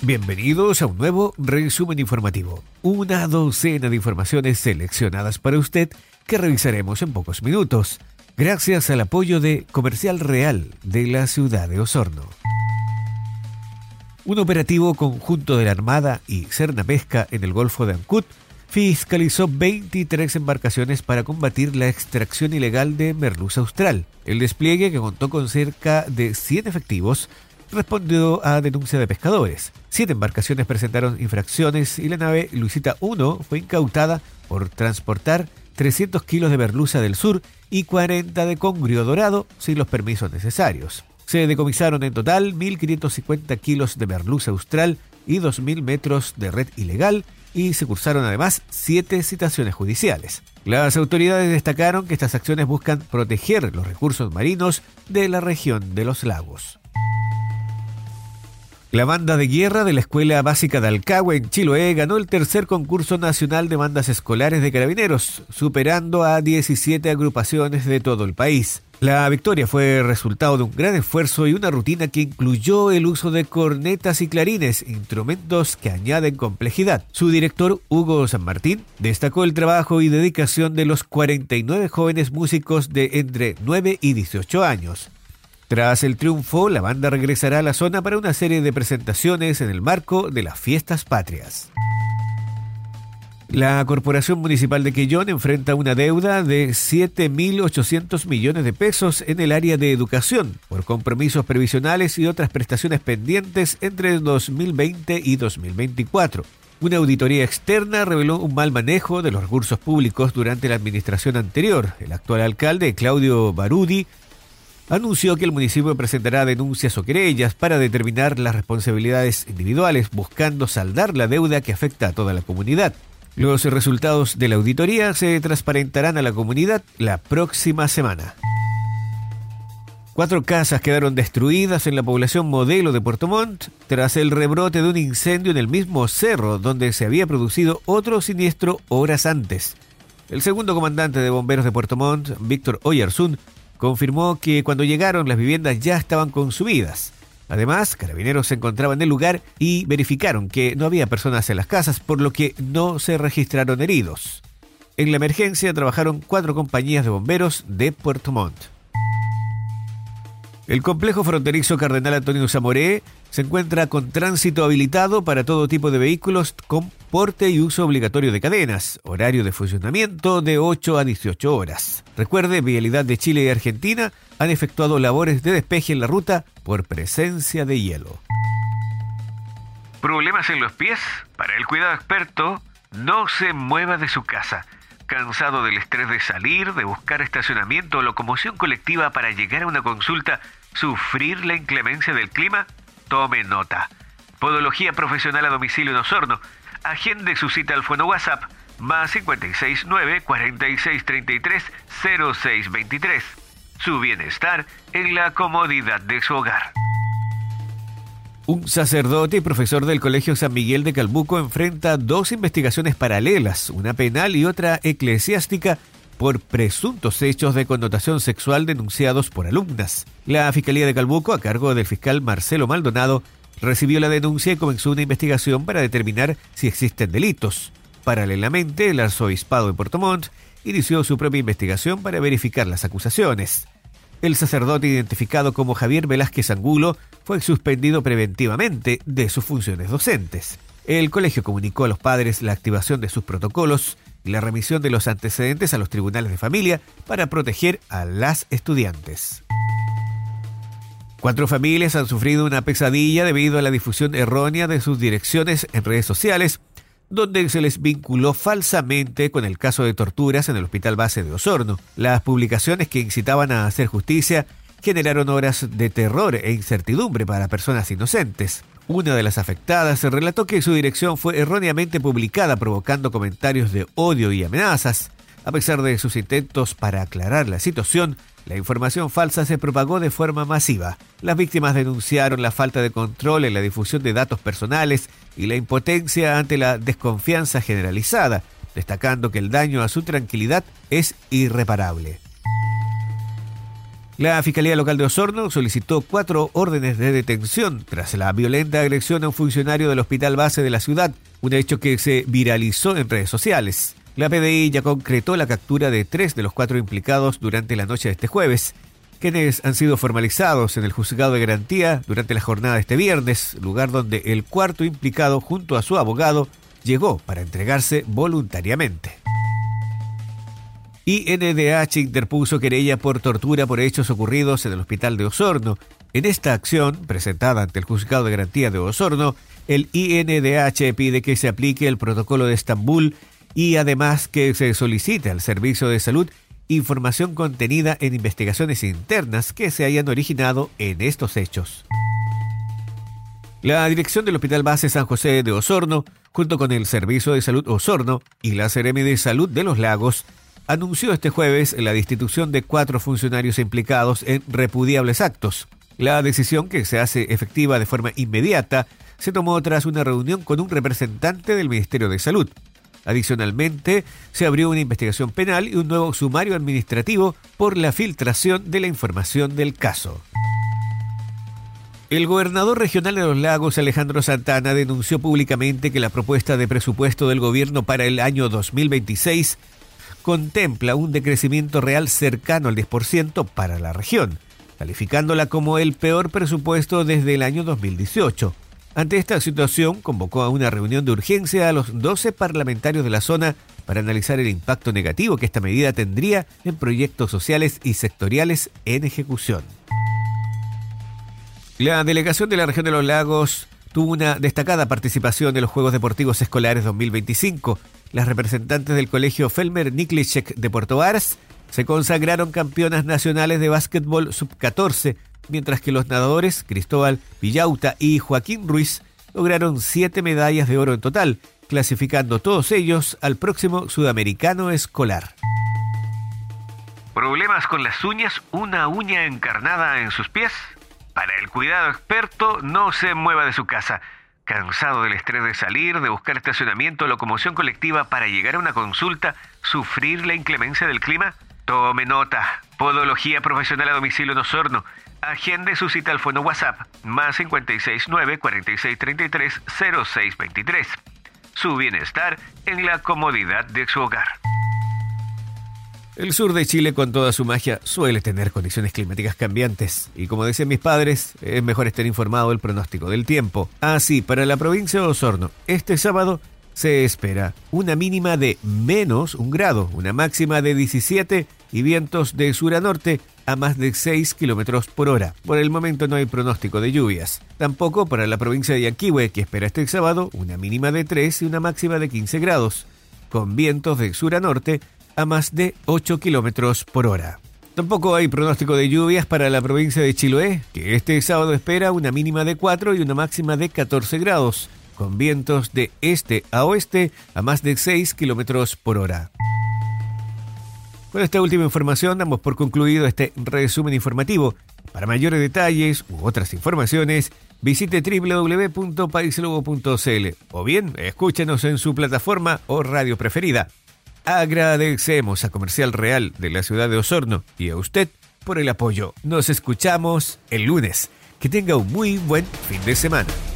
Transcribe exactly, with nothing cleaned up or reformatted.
Bienvenidos a un nuevo resumen informativo. Una docena de informaciones seleccionadas para usted que revisaremos en pocos minutos, gracias al apoyo de Comercial Real de la ciudad de Osorno. Un operativo conjunto de la Armada y Cernapesca en el Golfo de Ancud fiscalizó veintitrés embarcaciones para combatir la extracción ilegal de merluza austral. El despliegue, que contó con cerca de cien efectivos, respondió a denuncia de pescadores. Siete embarcaciones presentaron infracciones y la nave Luisita uno fue incautada por transportar trescientos kilos de merluza del sur y cuarenta de congrio dorado sin los permisos necesarios. Se decomisaron en total mil quinientos cincuenta kilos de merluza austral y dos mil metros de red ilegal, y se cursaron además siete citaciones judiciales. Las autoridades destacaron que estas acciones buscan proteger los recursos marinos de la región de los lagos. La banda de guerra de la Escuela Básica de Alcagua en Chiloé ganó el tercer concurso nacional de bandas escolares de carabineros, superando a diecisiete agrupaciones de todo el país. La victoria fue resultado de un gran esfuerzo y una rutina que incluyó el uso de cornetas y clarines, instrumentos que añaden complejidad. Su director, Hugo San Martín, destacó el trabajo y dedicación de los cuarenta y nueve jóvenes músicos de entre nueve y dieciocho años. Tras el triunfo, la banda regresará a la zona para una serie de presentaciones en el marco de las fiestas patrias. La Corporación Municipal de Quellón enfrenta una deuda de siete mil ochocientos millones de pesos en el área de educación por compromisos previsionales y otras prestaciones pendientes entre dos mil veinte y dos mil veinticuatro. Una auditoría externa reveló un mal manejo de los recursos públicos durante la administración anterior. El actual alcalde, Claudio Barudi, anunció que el municipio presentará denuncias o querellas para determinar las responsabilidades individuales, buscando saldar la deuda que afecta a toda la comunidad. Los resultados de la auditoría se transparentarán a la comunidad la próxima semana. Cuatro casas quedaron destruidas en la población Modelo de Puerto Montt tras el rebrote de un incendio en el mismo cerro donde se había producido otro siniestro horas antes. El segundo comandante de bomberos de Puerto Montt, Víctor Oyarzún, confirmó que cuando llegaron las viviendas ya estaban consumidas. Además, carabineros se encontraban en el lugar y verificaron que no había personas en las casas, por lo que no se registraron heridos. En la emergencia trabajaron cuatro compañías de bomberos de Puerto Montt. El complejo fronterizo Cardenal Antonio Zamoré se encuentra con tránsito habilitado para todo tipo de vehículos con porte y uso obligatorio de cadenas, horario de funcionamiento de ocho a dieciocho horas. Recuerde, Vialidad de Chile y Argentina han efectuado labores de despeje en la ruta por presencia de hielo. ¿Problemas en los pies? Para el cuidado experto, no se mueva de su casa. ¿Cansado del estrés de salir, de buscar estacionamiento o locomoción colectiva para llegar a una consulta, sufrir la inclemencia del clima? Tome nota. Podología Profesional a Domicilio en Osorno. Agende su cita al fono WhatsApp más cinco seis nueve, cuatro seis tres tres, cero seis dos tres. Su bienestar en la comodidad de su hogar. Un sacerdote y profesor del Colegio San Miguel de Calbuco enfrenta dos investigaciones paralelas, una penal y otra eclesiástica, por presuntos hechos de connotación sexual denunciados por alumnas. La Fiscalía de Calbuco, a cargo del fiscal Marcelo Maldonado, recibió la denuncia y comenzó una investigación para determinar si existen delitos. Paralelamente, el Arzobispado de Puerto Montt inició su propia investigación para verificar las acusaciones. El sacerdote, identificado como Javier Velázquez Angulo, fue suspendido preventivamente de sus funciones docentes. El colegio comunicó a los padres la activación de sus protocolos y la remisión de los antecedentes a los tribunales de familia para proteger a las estudiantes. Cuatro familias han sufrido una pesadilla debido a la difusión errónea de sus direcciones en redes sociales, donde se les vinculó falsamente con el caso de torturas en el Hospital Base de Osorno. Las publicaciones, que incitaban a hacer justicia, generaron horas de terror e incertidumbre para personas inocentes. Una de las afectadas relató que su dirección fue erróneamente publicada, provocando comentarios de odio y amenazas. A pesar de sus intentos para aclarar la situación, la información falsa se propagó de forma masiva. Las víctimas denunciaron la falta de control en la difusión de datos personales y la impotencia ante la desconfianza generalizada, destacando que el daño a su tranquilidad es irreparable. La Fiscalía Local de Osorno solicitó cuatro órdenes de detención tras la violenta agresión a un funcionario del hospital base de la ciudad, un hecho que se viralizó en redes sociales. La P D I ya concretó la captura de tres de los cuatro implicados durante la noche de este jueves, quienes han sido formalizados en el juzgado de garantía durante la jornada de este viernes, lugar donde el cuarto implicado junto a su abogado llegó para entregarse voluntariamente. I N D H interpuso querella por tortura por hechos ocurridos en el hospital de Osorno. En esta acción, presentada ante el Juzgado de Garantía de Osorno, el I N D H pide que se aplique el protocolo de Estambul y además que se solicite al Servicio de Salud información contenida en investigaciones internas que se hayan originado en estos hechos. La dirección del Hospital Base San José de Osorno, junto con el Servicio de Salud Osorno y la Seremi de Salud de Los Lagos, anunció este jueves la destitución de cuatro funcionarios implicados en repudiables actos. La decisión, que se hace efectiva de forma inmediata, se tomó tras una reunión con un representante del Ministerio de Salud. Adicionalmente, se abrió una investigación penal y un nuevo sumario administrativo por la filtración de la información del caso. El gobernador regional de Los Lagos, Alejandro Santana, denunció públicamente que la propuesta de presupuesto del gobierno para el año dos mil veintiséis contempla un decrecimiento real cercano al diez por ciento para la región, calificándola como el peor presupuesto desde el año dos mil dieciocho. Ante esta situación, convocó a una reunión de urgencia a los doce parlamentarios de la zona para analizar el impacto negativo que esta medida tendría en proyectos sociales y sectoriales en ejecución. La delegación de la región de Los Lagos tuvo una destacada participación en los Juegos Deportivos Escolares dos mil veinticinco. Las representantes del Colegio Felmer Niklicek de Puerto Varas se consagraron campeonas nacionales de básquetbol sub catorce, mientras que los nadadores Cristóbal Villauta y Joaquín Ruiz lograron siete medallas de oro en total, clasificando todos ellos al próximo Sudamericano Escolar. ¿Problemas con las uñas? ¿Una uña encarnada en sus pies? Para el cuidado experto, no se mueva de su casa. ¿Cansado del estrés de salir, de buscar estacionamiento o locomoción colectiva para llegar a una consulta, sufrir la inclemencia del clima? Tome nota. Podología Profesional a Domicilio en Osorno. Agende su cita al fono WhatsApp más cinco seis nueve, cuatro seis tres tres, cero seis dos tres. Su bienestar en la comodidad de su hogar. El sur de Chile, con toda su magia, suele tener condiciones climáticas cambiantes. Y como decían mis padres, es mejor estar informado del pronóstico del tiempo. Así, para la provincia de Osorno, este sábado se espera una mínima de menos un grado, una máxima de diecisiete y vientos de sur a norte a más de seis kilómetros por hora. Por el momento no hay pronóstico de lluvias. Tampoco para la provincia de Yanquihue, que espera este sábado una mínima de tres y una máxima de quince grados, con vientos de sur a norte a más de ocho kilómetros por hora. Tampoco hay pronóstico de lluvias para la provincia de Chiloé, que este sábado espera una mínima de cuatro y una máxima de catorce grados, con vientos de este a oeste a más de seis kilómetros por hora. Con esta última información damos por concluido este resumen informativo. Para mayores detalles u otras informaciones, visite doble u doble u doble u punto paislobo punto c l o bien escúchenos en su plataforma o radio preferida. Agradecemos a Comercial Real de la ciudad de Osorno y a usted por el apoyo. Nos escuchamos el lunes. Que tenga un muy buen fin de semana.